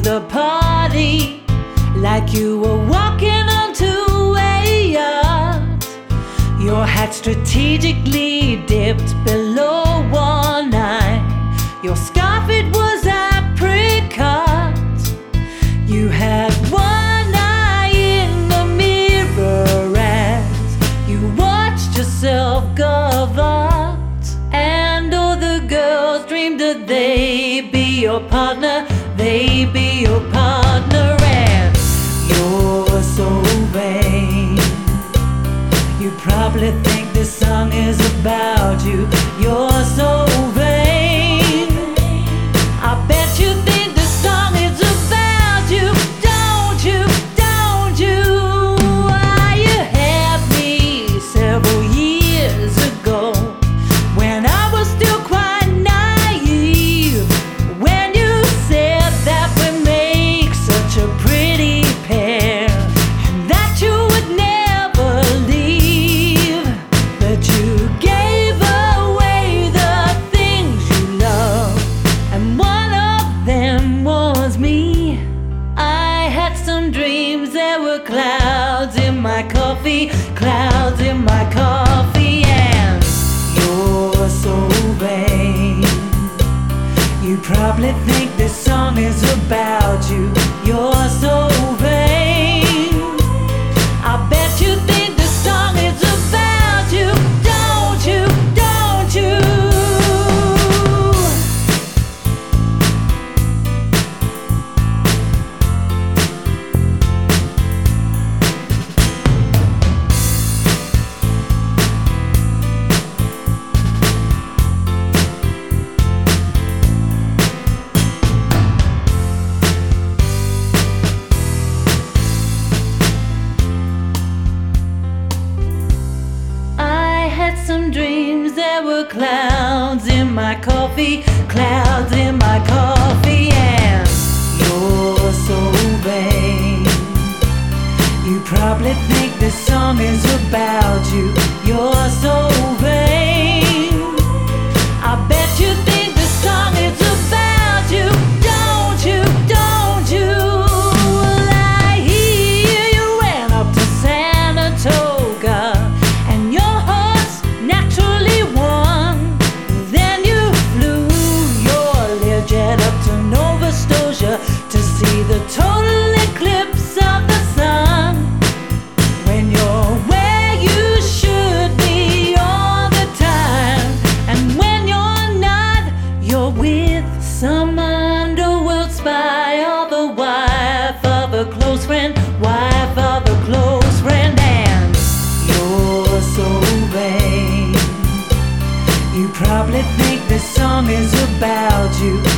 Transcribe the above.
the party like you were walking onto a yacht. Your hat strategically dipped below one eye. Your scarf, it was apricot. You had one eye in the mirror as you watched yourself gavotte. And all the girls dreamed that they'd be your partner, they'd be your partner. And you're so vain, you probably think this song is about you. You're so vain, I bet you think this song is about you. Don't you, don't you? Why, you had me several years ago when I was still quite naive, when you said that we make such a pretty pair and that you would never leave, that you gave away the things you love, and one of them was me. I had some dreams, there were clouds in my coffee, clouds in my coffee. And you're so vain, you probably think this song is about you. You're so vain, I bet you think this song is about you. Don't you, don't you? I had some dreams, there were clouds in my coffee, clouds in my coffee. And you're so vain, you probably think this song is about you. You're so vain, I bet you think this song is about you. Don't you, don't you? Well, I hear you went up to Saratoga and your horse naturally won. Then you flew your Learjet up to Nova Scotia to see the total eclipse of the sun. When you're where you should be all the time, and when you're not, you're with some underworld spy or the wife of a close friend, wife of a close friend. And you're so vain, you probably think this song is about you.